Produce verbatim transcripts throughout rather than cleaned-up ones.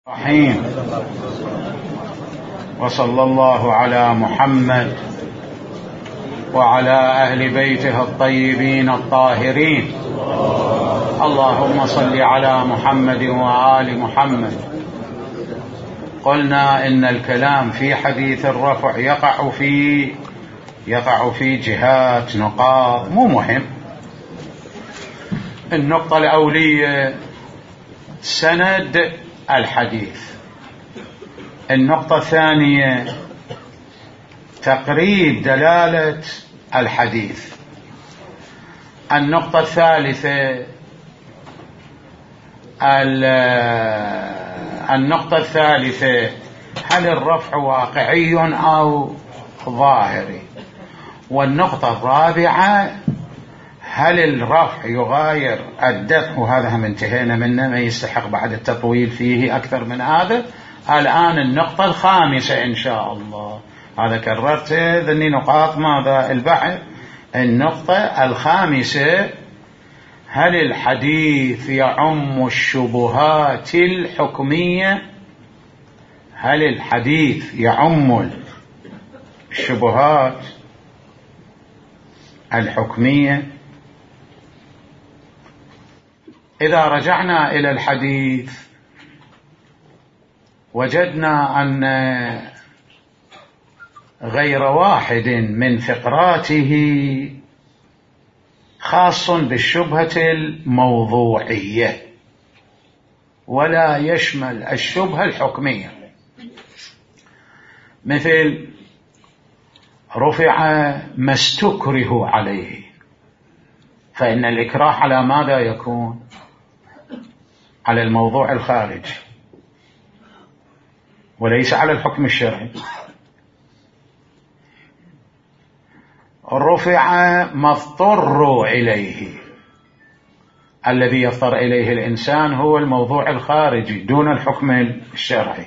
رحيم. وصلى الله على محمد وعلى أهل بيته الطيبين الطاهرين. اللهم صل على محمد وآل محمد. قلنا إن الكلام في حديث الرفع يقع في يقع في جهات نقاط مو مهم. النقطة الأولية سند الحديث. النقطة الثانية تقريب دلالة الحديث. النقطة الثالثة النقطة الثالثة هل الرفع واقعي أو ظاهري؟ والنقطة الرابعة هل الرفع يغاير الدفع؟ وهذا هم انتهينا منه، ما يستحق بعد التطويل فيه أكثر من هذا. الآن النقطة الخامسة إن شاء الله، هذا كررت ذني نقاط ماذا البحث. النقطة الخامسة هل الحديث يعم الشبهات الحكمية؟ هل الحديث يعم الشبهات الحكمية؟ إذا رجعنا إلى الحديث وجدنا أن غير واحد من فقراته خاص بالشبهة الموضوعية ولا يشمل الشبهة الحكمية، مثل رفع ما استكره عليه، فإن الإكراه على ماذا يكون؟ على الموضوع الخارجي وليس على الحكم الشرعي. رفع ما اضطر إليه، الذي يضطر إليه الإنسان هو الموضوع الخارجي دون الحكم الشرعي.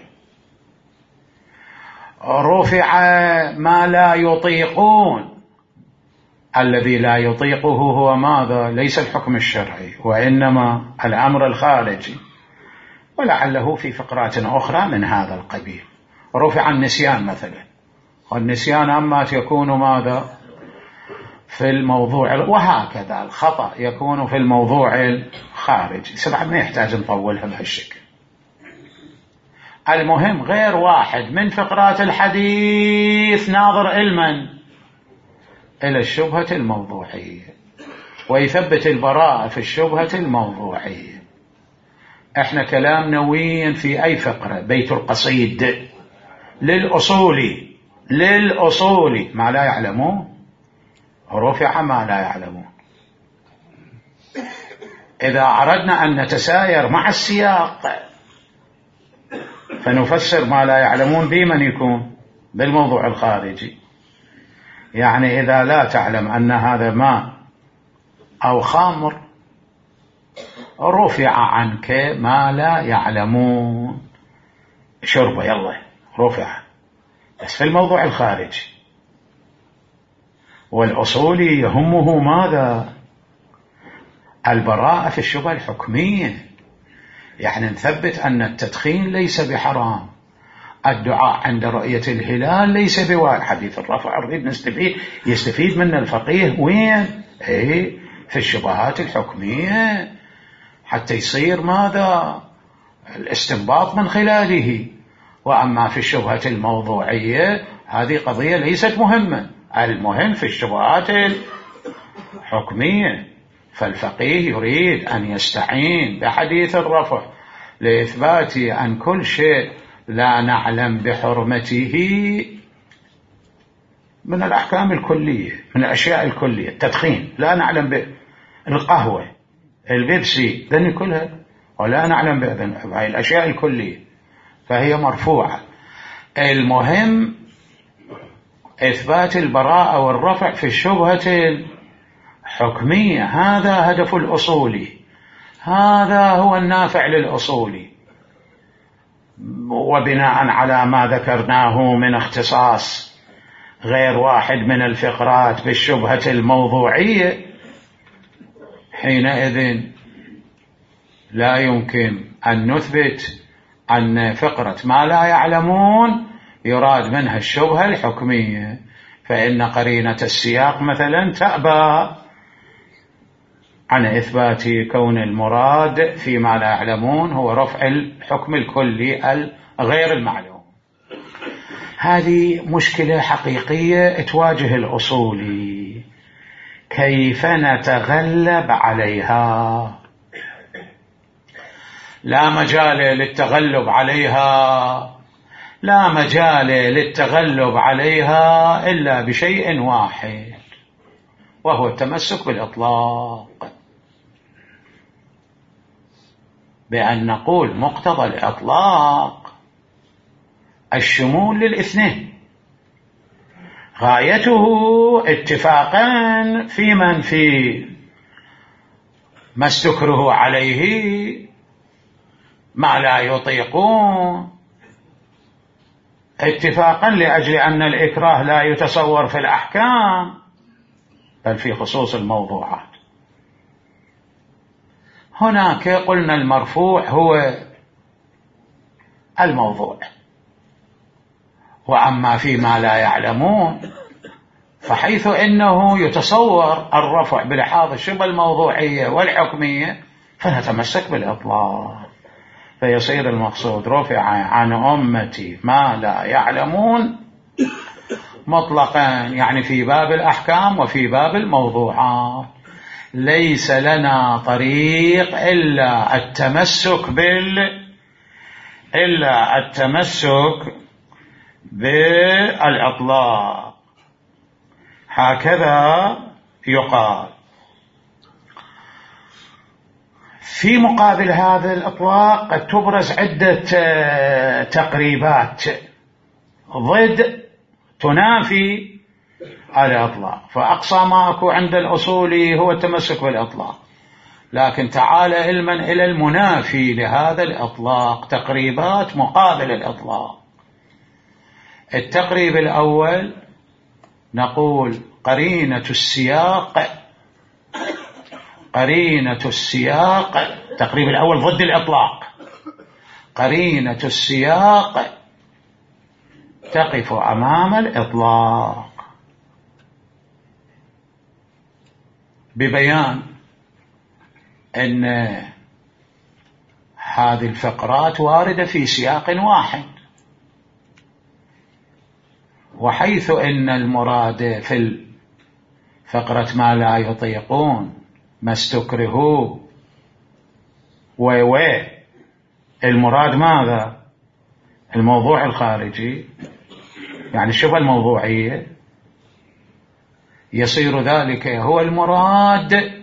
رفع ما لا يطيقون، الذي لا يطيقه هو ماذا؟ ليس الحكم الشرعي وإنما الأمر الخارجي، ولعله في فقرات أخرى من هذا القبيل. رفع النسيان مثلا، والنسيان أما يكون ماذا؟ في الموضوع، وهكذا الخطأ يكون في الموضوع الخارجي. سبعة ما يحتاج نطولها بهالشكل. المهم غير واحد من فقرات الحديث ناظر علما إلى الشبهة الموضوعية ويثبت البراءة في الشبهة الموضوعية. احنا كلامنا وين في أي فقرة؟ بيت القصيد للأصولي للأصولي ما لا يعلمون، رفع ما لا يعلمون. إذا أردنا أن نتساير مع السياق فنفسر ما لا يعلمون بمن يكون؟ بالموضوع الخارجي. يعني إذا لا تعلم أن هذا ماء أو خمر رفع عنك ما لا يعلمون، شربه يلا رفع، بس في الموضوع الخارجي. والأصولي يهمه ماذا؟ البراءة في الشبهة الحكمية، يعني نثبت أن التدخين ليس بحرام، الدعاء عند رؤية الهلال ليس بواجب. حديث الرفع نريد نستفيد يستفيد من الفقيه وين؟ ايه في الشبهات الحكمية، حتى يصير ماذا؟ الاستنباط من خلاله. وأما في الشبهة الموضوعية هذه قضية ليست مهمة، المهم في الشبهات الحكمية. فالفقيه يريد أن يستعين بحديث الرفع لإثبات أن كل شيء لا نعلم بحرمته من الأحكام الكلية، من الأشياء الكلية، التدخين لا نعلم بالقهوة، البيبسي، ذني كلها ولا نعلم بهذه الأشياء الكلية، فهي مرفوعة. المهم إثبات البراءة والرفع في الشبهة الحكمية، هذا هدف الأصولي، هذا هو النافع للأصولي. وبناء على ما ذكرناه من اختصاص غير واحد من الفقرات بالشبهة الموضوعية، حينئذ لا يمكن أن نثبت أن فقرة ما لا يعلمون يراد منها الشبهة الحكمية، فإن قرينة السياق مثلا تأبى عن إثبات كون المراد فيما لا يعلمون هو رفع الحكم الكلي الغير المعلوم. هذه مشكلة حقيقية تواجه الأصولي، كيف نتغلب عليها؟ لا مجال للتغلب عليها لا مجال للتغلب عليها إلا بشيء واحد، وهو التمسك بالإطلاق، بأن نقول مقتضى الإطلاق الشمول للاثنين، غايته اتفاقا في من في ما استكره عليه ما لا يطيقون، اتفاقا لأجل أن الإكراه لا يتصور في الأحكام بل في خصوص الموضوعات. هناك قلنا المرفوع هو الموضوع، وأما فيما لا يعلمون فحيث إنه يتصور الرفع بلحاظ الشبه الموضوعية والحكمية فنتمسك بالإطلاق، فيصير المقصود رفع عن أمتي ما لا يعلمون مطلقا، يعني في باب الأحكام وفي باب الموضوعات. ليس لنا طريق إلا التمسك بال إلا التمسك بالإطلاق، هكذا يقال. في مقابل هذا الإطلاق قد تبرز عدة تقريبات ضد تنافي الإطلاق، فأقصى ما أكو عند الأصولي هو التمسك بالإطلاق، لكن تعال علما إلى المنافي لهذا الإطلاق، تقريبات مقابل الإطلاق. التقريب الأول نقول قرينة السياق قرينة السياق التقريب الأول ضد الإطلاق، قرينة السياق تقف أمام الإطلاق، ببيان أن هذه الفقرات واردة في سياق واحد، وحيث أن المراد في فقرة ما لا يطيقون ما استكرهوا ووي المراد ماذا؟ الموضوع الخارجي، يعني الشبهة الموضوعية، يصير ذلك هو المراد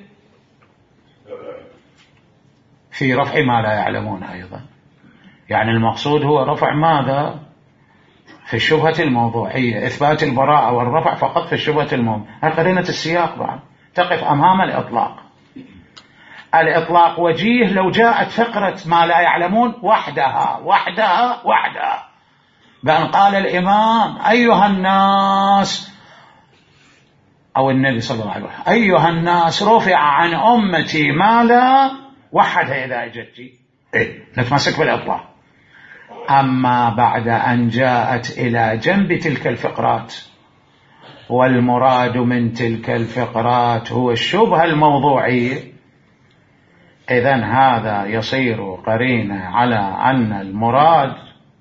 في رفع ما لا يعلمون أيضا، يعني المقصود هو رفع ماذا؟ في الشبهة الموضوعية، إثبات البراءة والرفع فقط في الشبهة الموضوعية. قرينة السياق بعد تقف أمام الإطلاق. الإطلاق وجيه لو جاءت فقرة ما لا يعلمون وحدها وحدها وحدها، بأن قال الإمام أيها الناس أو النبي صلى الله عليه وسلم أيها الناس رفع عن أمتي ما لا، وحدها إذا أجتي إيه نتمسك بالإطلاق. أما بعد أن جاءت إلى جنب تلك الفقرات والمراد من تلك الفقرات هو الشبهة الموضوعية، إذن هذا يصير قرينة على أن المراد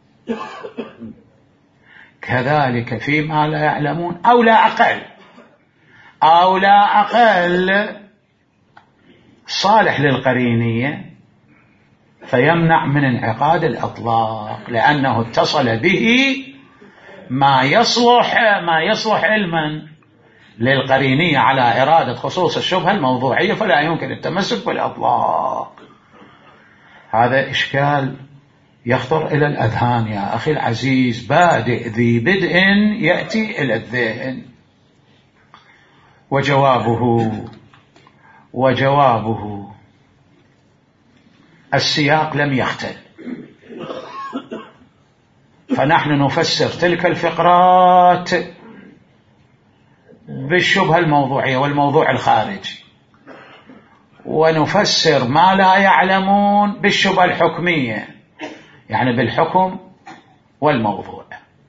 كذلك فيما لا يعلمون أو لا أقل أو لا أقل صالح للقرينية، فيمنع من انعقاد الإطلاق لأنه اتصل به ما يصلح ما يصلح علما للقرينية على إرادة خصوص الشبهة الموضوعية، فلا يمكن التمسك بالإطلاق. هذا إشكال يخطر إلى الأذهان يا أخي العزيز، بادئ ذي بدء يأتي إلى الذهن. وجوابه وجوابه السياق لم يختل، فنحن نفسر تلك الفقرات بالشبهة الموضوعية والموضوع الخارجي، ونفسر ما لا يعلمون بالشبهة الحكمية، يعني بالحكم والموضوع،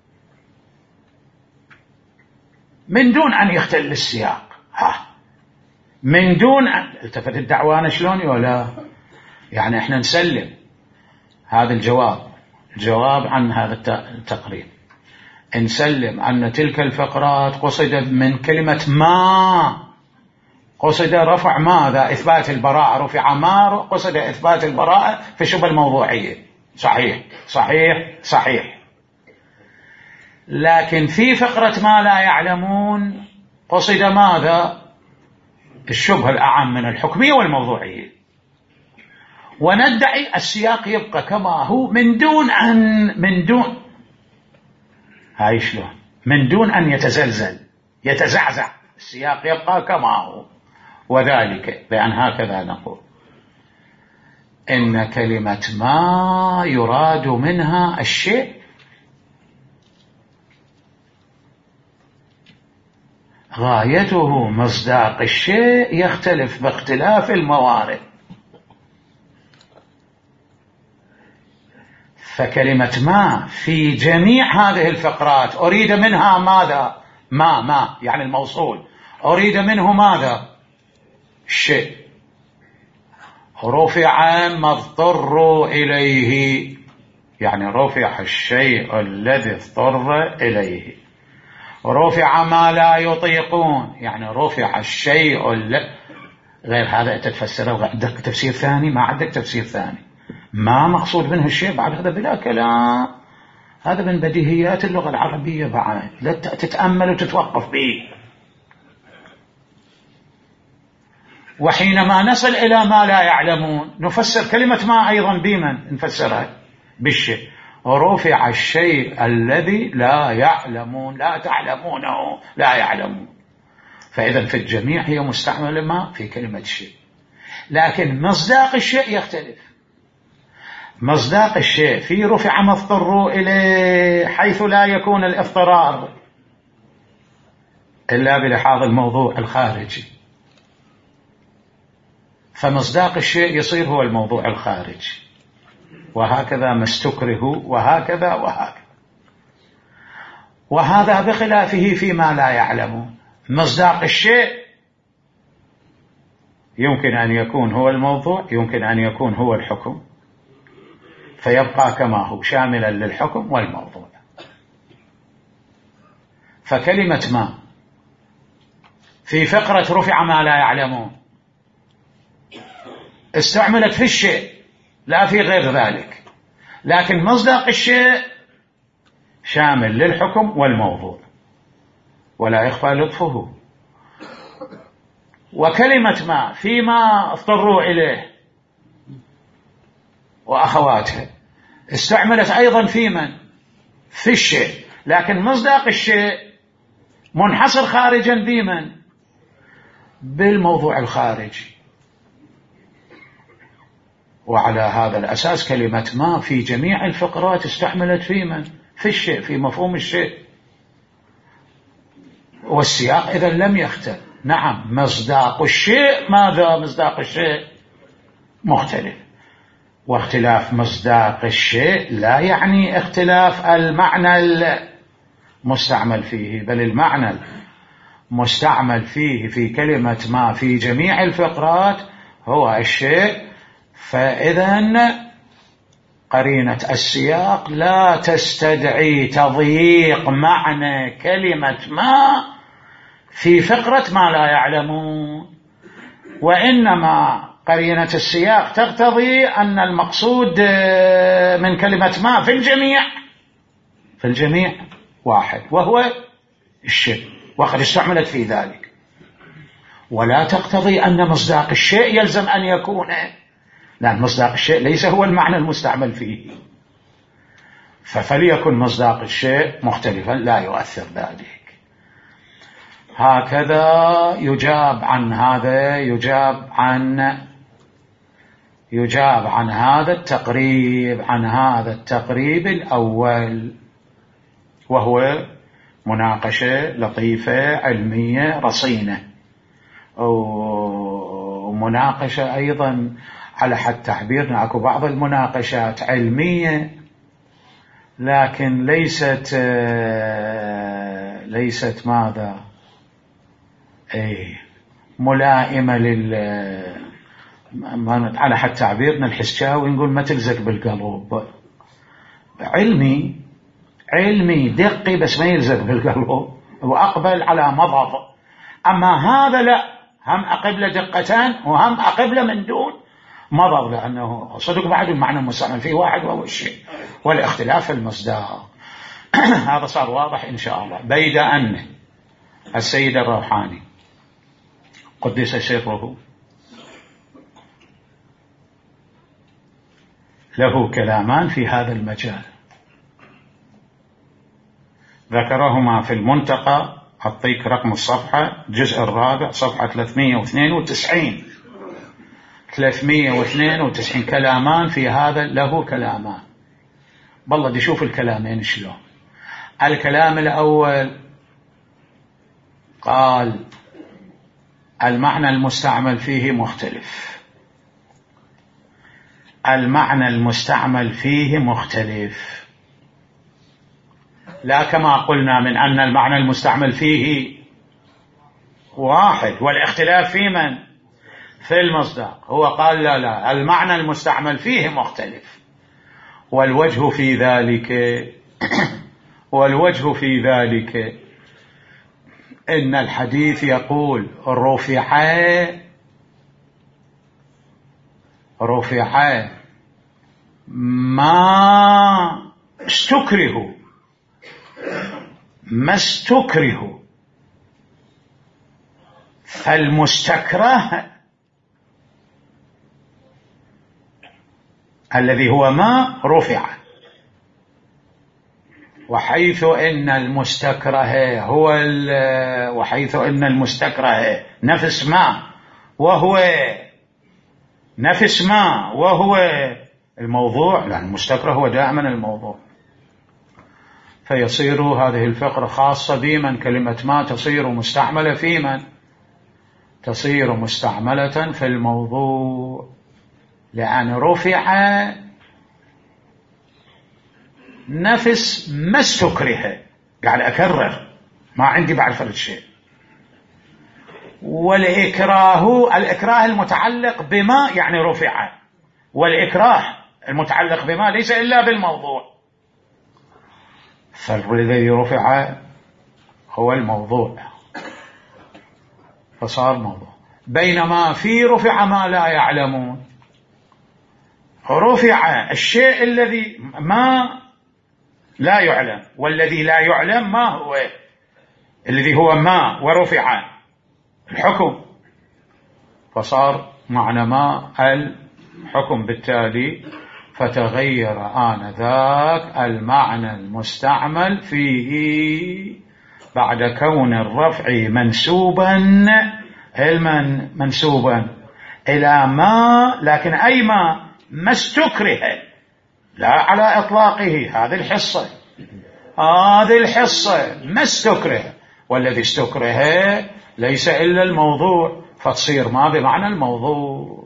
من دون أن يختل السياق. ها من دون أن التفت الدعوان شلون ولا يعني احنا نسلم هذا الجواب الجواب عن هذا التقرير، نسلم أن تلك الفقرات قصد من كلمة ما، قصد رفع ماذا؟ إثبات البراءة، رفع ما قصد إثبات البراءة في شبه الموضوعية. صحيح صحيح صحيح. لكن في فقرة ما لا يعلمون قصد ماذا؟ الشبه الأعم من الحكمية والموضوعية، وندعي السياق يبقى كما هو من دون أن من دون هاي شلون من دون أن يتزلزل يتزعزع، السياق يبقى كما هو. وذلك بأن هكذا نقول إن كلمة ما يراد منها الشيء غايته مصداق الشيء يختلف باختلاف الموارد. فكلمة ما في جميع هذه الفقرات أريد منها ماذا؟ ما ما يعني الموصول، أريد منه ماذا؟ الشيء. رفع ما اضطر إليه يعني رفع الشيء الذي اضطر إليه. رفع ما لا يطيقون يعني رفع الشيء الذي غير هذا تتفسره. عندك تفسير ثاني؟ ما عندك تفسير ثاني. ما مقصود منه الشيء بعد هذا بلا كلام، هذا من بديهيات اللغة العربية بعد لا تتأمل وتتوقف به. وحينما نصل إلى ما لا يعلمون نفسر كلمة ما أيضا بمن نفسرها؟ بالشيء. رفع الشيء الذي لا يعلمون، لا تعلمونه لا يعلمون. فإذا في الجميع هي مستعملة ما في كلمة شيء، لكن مصداق الشيء يختلف. مصداق الشيء في رفع ما اضطروا إليه حيث لا يكون الاضطرار إلا بلحاظ الموضوع الخارجي، فمصداق الشيء يصير هو الموضوع الخارجي، وهكذا ما استكره وهكذا وهكذا. وهذا بخلافه فيما لا يعلمون. مصداق الشيء يمكن أن يكون هو الموضوع، يمكن أن يكون هو الحكم، فيبقى كما هو شاملا للحكم والموضوع. فكلمة ما في فقرة رفع ما لا يعلمون استعملت في الشيء لا في غير ذلك، لكن مصداق الشيء شامل للحكم والموضوع ولا يخفى لطفه. وكلمة ما فيما اضطروا إليه وأخواتها استعملت أيضا في من؟ في الشيء، لكن مصداق الشيء منحصر خارجا بمن؟ بالموضوع الخارجي. وعلى هذا الأساس كلمة ما في جميع الفقرات استعملت في من؟ في الشيء، في مفهوم الشيء. والسياق إذا لم يختلف. نعم مصداق الشيء ماذا؟ مصداق الشيء مختلف، واختلاف مصداق الشيء لا يعني اختلاف المعنى المستعمل فيه، بل المعنى المستعمل فيه في كلمة ما في جميع الفقرات هو الشيء. فإذا قرينة السياق لا تستدعي تضييق معنى كلمة ما في فقرة ما لا يعلمون، وإنما قرينة السياق تقتضي أن المقصود من كلمة ما في الجميع في الجميع واحد وهو الشيء، وقد استعملت في ذلك، ولا تقتضي أن مصداق الشيء يلزم أن يكون، لأن مصداق الشيء ليس هو المعنى المستعمل فيه، فليكن مصداق الشيء مختلفا لا يؤثر ذلك. هكذا يجاب عن هذا يجاب عن يجاب عن هذا التقريب عن هذا التقريب الأول، وهو مناقشة لطيفة علمية رصينة، ومناقشة أيضا على حد تعبيرنا أكو بعض المناقشات علمية لكن ليست ليست ماذا اي ملائمة لل على حد تعبيرنا الحسجاوي نقول ما تلزق بالقلب. علمي علمي دقي بس ما يلزق بالقلب وأقبل على مضض. أما هذا لا، هم أقبل دقتان وهم أقبل من دون مضض، لأنه صدق بعد المعنى المستعمل فيه واحد وهو الشيء والاختلاف في المصداق. هذا صار واضح إن شاء الله. بيد أن السيد الروحاني قدس سره له كلامان في هذا المجال، ذكرهما في المنتقى، أعطيك رقم الصفحة، الجزء الرابع صفحة ثلاثمئة واثنين وتسعين ثلاثمئة واثنين وتسعين كلامان في هذا، له كلامان. بالله دي شوف الكلامين شلون. الكلام الأول قال المعنى المستعمل فيه مختلف، المعنى المستعمل فيه مختلف، لا كما قلنا من أن المعنى المستعمل فيه واحد والاختلاف في من؟ في المصداق. هو قال لا لا، المعنى المستعمل فيه مختلف. والوجه في ذلك والوجه في ذلك إن الحديث يقول رفع رفع ما استكره ما استكره فالمستكره الذي هو ما رفع، وحيث إن المستكره هو وحيث إن المستكره نفس ما وهو نفس ما وهو الموضوع، لأن المستكره هو دائما الموضوع، فيصير هذه الفقرة خاصة بمن؟ كلمة ما تصير مستعملة في من؟ تصير مستعملة في الموضوع، لأن رفع نفس ما استكره. قاعد أكرر، ما عندي بعد فرد شيء. والإكراه الإكراه المتعلق بما يعني رفع، والإكراه المتعلق بما ليس إلا بالموضوع، فالذي رفع هو الموضوع فصار موضوع. بينما في رفع ما لا يعلمون، رفع الشيء الذي ما لا يعلم، والذي لا يعلم ما هو؟ الذي هو ما، ورفع الحكم، فصار معنى ما الحكم، بالتالي فتغير آنذاك المعنى المستعمل فيه بعد كون الرفع منسوبا علما منسوبا إلى ما، لكن أي ما ما استكره، لا على إطلاقه. هذه الحصة هذه الحصة ما استكره، والذي استكره ليس إلا الموضوع، فتصير ما بمعنى الموضوع.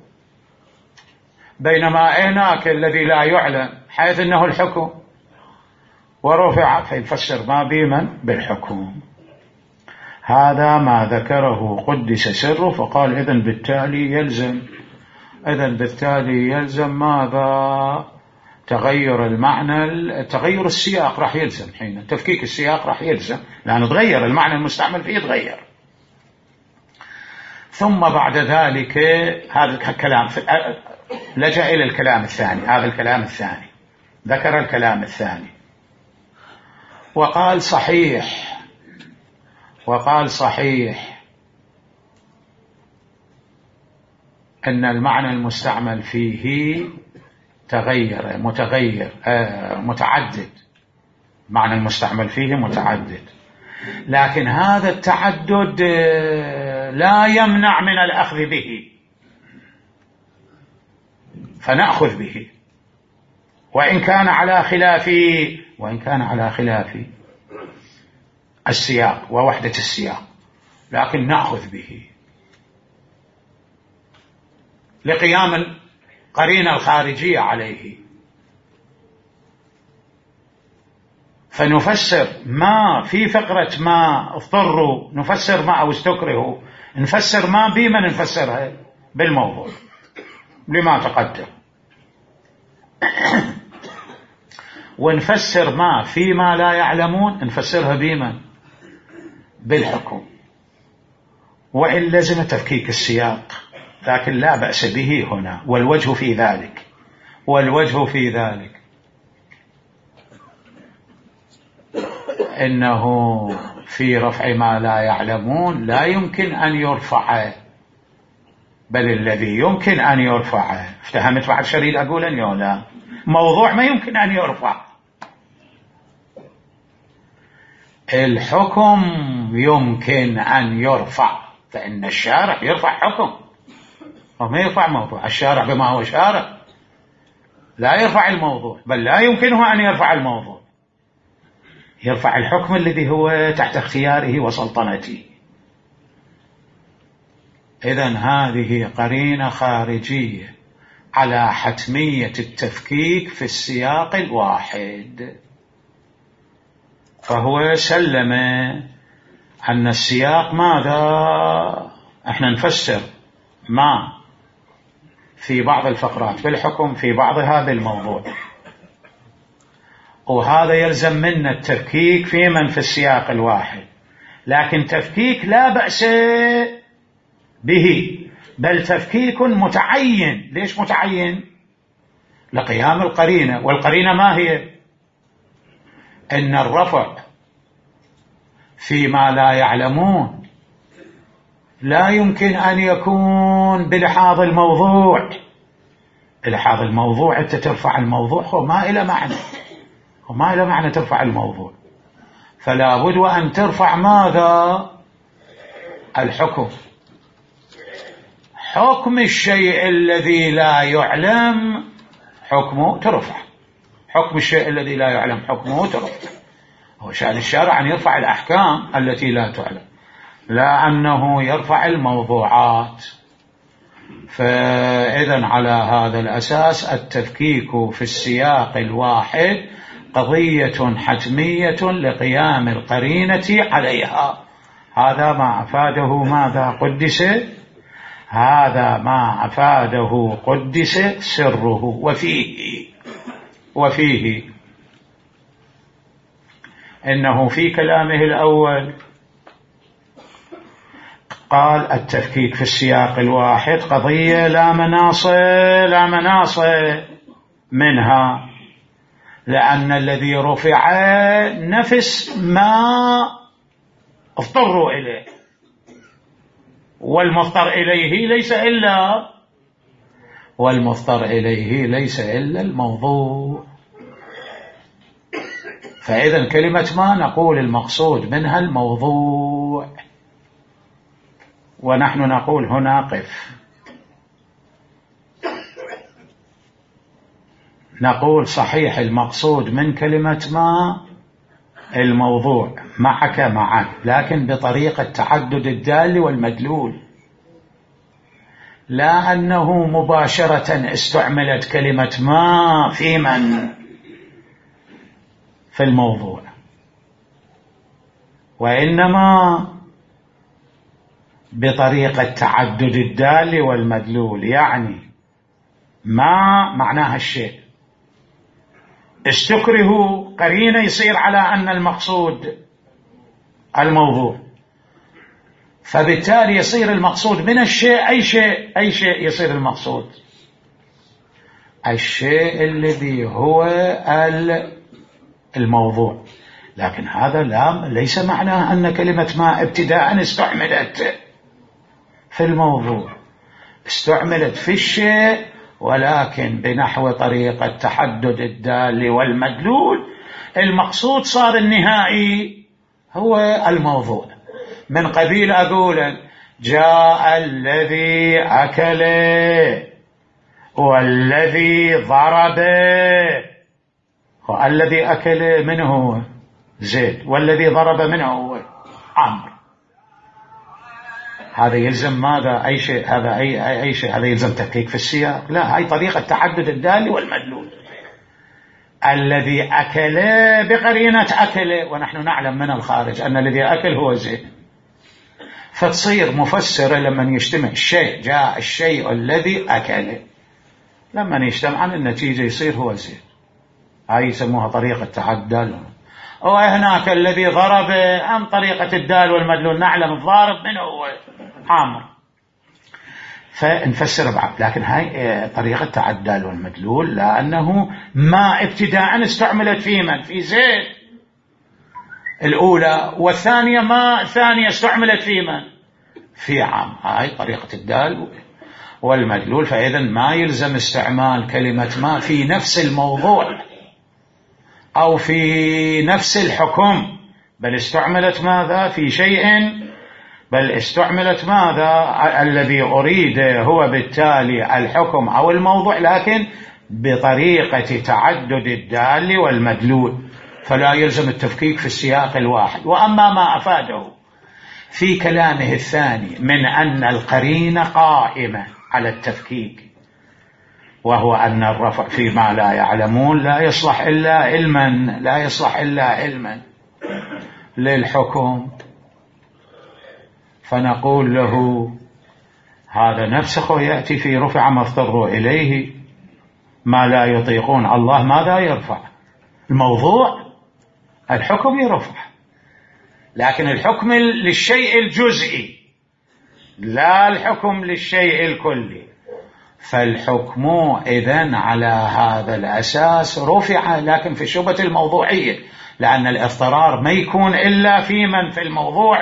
بينما هناك الذي لا يعلم حيث أنه الحكم ورفع، فيفسر ما بمن؟ بالحكم. هذا ما ذكره قدس سره، فقال إذن بالتالي يلزم إذن بالتالي يلزم ماذا؟ تغير المعنى، تغير السياق راح يلزم، حين تفكيك السياق راح يلزم، لأنه تغير المعنى المستعمل فيه يتغير. ثم بعد ذلك هذا الكلام لجأ إلى الكلام الثاني. هذا الكلام الثاني ذكر الكلام الثاني وقال صحيح وقال صحيح أن المعنى المستعمل فيه تغير متغير آه متعدد، معنى المستعمل فيه متعدد، لكن هذا التعدد آه لا يمنع من الأخذ به، فنأخذ به وإن كان على خلاف وإن كان على خلاف السياق ووحدة السياق، لكن نأخذ به لقيام القرينة الخارجية عليه. فنفسر ما في فقرة ما اضطروا، نفسر ما أو استكرهوا، نفسر ما بما نفسرها بالموضوع لما تقدم، ونفسر ما فيما لا يعلمون نفسرها بما بالحكم، وإن لزم تفكيك السياق، لكن لا بأس به هنا. والوجه في ذلك والوجه في ذلك إنه في رفع ما لا يعلمون لا يمكن أن يرفع، بل الذي يمكن أن يرفع، افتهمت بعد شريد أقول أن يولا موضوع ما يمكن أن يرفع، الحكم يمكن أن يرفع، فإن الشارع يرفع حكم وما يرفع موضوع. الشارع بما هو شارع لا يرفع الموضوع، بل لا يمكنه أن يرفع الموضوع، يرفع الحكم الذي هو تحت اختياره وسلطنته. إذن هذه قرينة خارجية على حتمية التفكيك في السياق الواحد، فهو سلم أن السياق ماذا؟ احنا نفسر ما في بعض الفقرات بالحكم في بعض هذا الموضوع، وهذا يلزم منا التفكيك في من في السياق الواحد، لكن تفكيك لا بأس به، بل تفكيك متعين. ليش متعين؟ لقيام القرينة، والقرينة ما هي؟ إن الرفع فيما لا يعلمون لا يمكن أن يكون بلحاظ الموضوع. بلحاظ الموضوع أنت ترفع الموضوع هو ما إلى معنى، وما إلى معنى ترفع الموضوع، فلا بد أن ترفع ماذا؟ الحكم، حكم الشيء الذي لا يعلم حكمه ترفع، حكم الشيء الذي لا يعلم حكمه ترفع. هو شأن الشارع أن يرفع الأحكام التي لا تعلم، لا أنه يرفع الموضوعات. فإذن على هذا الأساس التفكيك في السياق الواحد قضية حتمية لقيام القرينة عليها. هذا ما أفاده ماذا قدس، هذا ما أفاده قدس سره. وفيه وفيه إنه في كلامه الأول قال التفكيك في السياق الواحد قضية لا مناص لا مناص منها، لأن الذي رفع نفس ما اضطروا إليه، والمضطر إليه ليس إلا والمضطر إليه ليس إلا الموضوع. فإذا كلمة ما نقول المقصود منها الموضوع، ونحن نقول هنا قف، نقول صحيح المقصود من كلمة ما الموضوع معك معا، لكن بطريقة تعدد الدال والمدلول، لا أنه مباشرة استعملت كلمة ما في من في الموضوع، وإنما بطريقة تعدد الدال والمدلول. يعني ما معناها الشيء، استكره قرينة يصير على أن المقصود الموضوع، فبالتالي يصير المقصود من الشيء أي شيء أي شيء يصير المقصود الشيء الذي هو الموضوع. لكن هذا لا ليس معناه أن كلمة ما ابتداء استعملت في الموضوع، استعملت في الشيء، ولكن بنحو طريقة تحدد الدال والمدلول. المقصود صار النهائي هو الموضوع، من قبيل أقول جاء الذي أكل والذي ضرب، والذي أكل منه هو زيد، والذي ضرب منه هو عمرو. هذا يلزم ماذا؟ أي شيء، هذا أي, أي, أي شيء، هذا يلزم تفكيك في السياق؟ لا، هاي طريقة تعدد الدال والمدلول. الذي أكل بقرينة أكله، ونحن نعلم من الخارج أن الذي أكل هو زيد، فتصير مفسرة لما يجتمع الشيء، جاء الشيء الذي أكله، لما يجتمع النتيجة يصير هو زيد. هاي يسموها طريقة تعدل. وهناك الذي ضرب عن طريقة الدال والمدلول، نعلم الضارب من هو عامر، فنفسر بعض. لكن هاي طريقة تعدل والمدلول لأنه ما ابتداء استعملت في من؟ في زيد الأولى، والثانية ما ثانية استعملت في من؟ في عام. هاي طريقة الدال والمدلول. فإذا ما يلزم استعمال كلمة ما في نفس الموضوع أو في نفس الحكم، بل استعملت ماذا في شيء، بل استعملت ماذا الذي أريد هو بالتالي الحكم أو الموضوع، لكن بطريقة تعدد الدال والمدلول، فلا يلزم التفكيك في السياق الواحد. وأما ما أفاده في كلامه الثاني من أن القرينة قائمة على التفكيك، وهو أن الرفع فيما لا يعلمون لا يصلح إلا علما، لا يصلح إلا علما للحكم، فنقول له هذا نفسه يأتي في رفع ما اضطروا إليه ما لا يطيقون. الله ماذا يرفع؟ الموضوع، الحكم يرفع، لكن الحكم للشيء الجزئي لا الحكم للشيء الكلي. فالحكم إذن على هذا الأساس رفع، لكن في شبهة الموضوعية، لأن الاضطرار ما يكون إلا في من؟ في الموضوع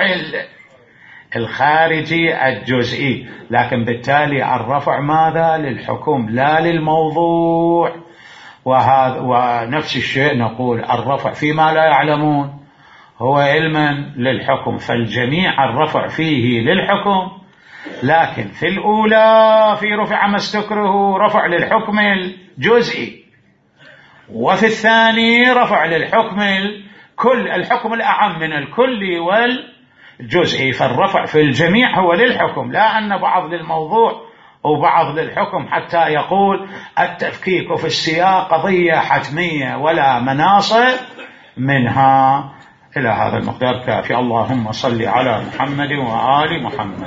الخارجي الجزئي، لكن بالتالي الرفع ماذا؟ للحكم لا للموضوع. وهذا ونفس الشيء نقول الرفع فيما لا يعلمون هو علما للحكم، فالجميع الرفع فيه للحكم، لكن في الأولى في رفع ما استكره رفع للحكم الجزئي، وفي الثاني رفع للحكم الكل، الحكم الأعم من الكل والجزئي. فالرفع في الجميع هو للحكم، لا أن بعض للموضوع وبعض للحكم، حتى يقول التفكيك في السياق قضية حتمية ولا مناص منها. إلى هذا المقدار كافي. اللهم صل على محمد وآل محمد.